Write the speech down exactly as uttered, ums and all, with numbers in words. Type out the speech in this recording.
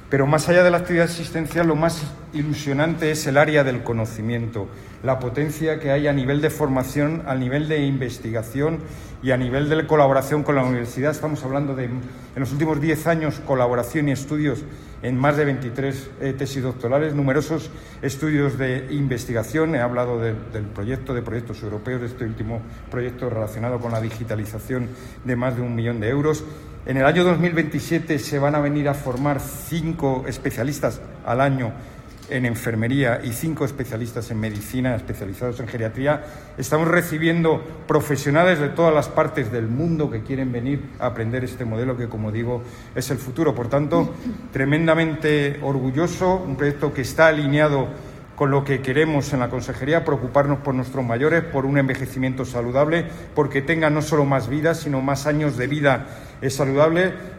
Pero más allá de la actividad asistencial, lo más ilusionante es el área del conocimiento, la potencia que hay a nivel de formación, a nivel de investigación y a nivel de colaboración con la universidad. Estamos hablando de, en los últimos diez años, colaboración y estudios en más de veintitrés eh, tesis doctorales, numerosos estudios de investigación. He hablado de, del proyecto, de proyectos europeos, de este último proyecto relacionado con la digitalización de más de un millón de euros. En el año dos mil veintisiete se van a venir a formar cinco especialistas al año en enfermería y cinco especialistas en medicina, especializados en geriatría. Estamos recibiendo profesionales de todas las partes del mundo que quieren venir a aprender este modelo que, como digo, es el futuro. Por tanto, tremendamente orgulloso, un proyecto que está alineado con lo que queremos en la Consejería, preocuparnos por nuestros mayores, por un envejecimiento saludable, porque tengan no solo más vida, sino más años de vida saludable.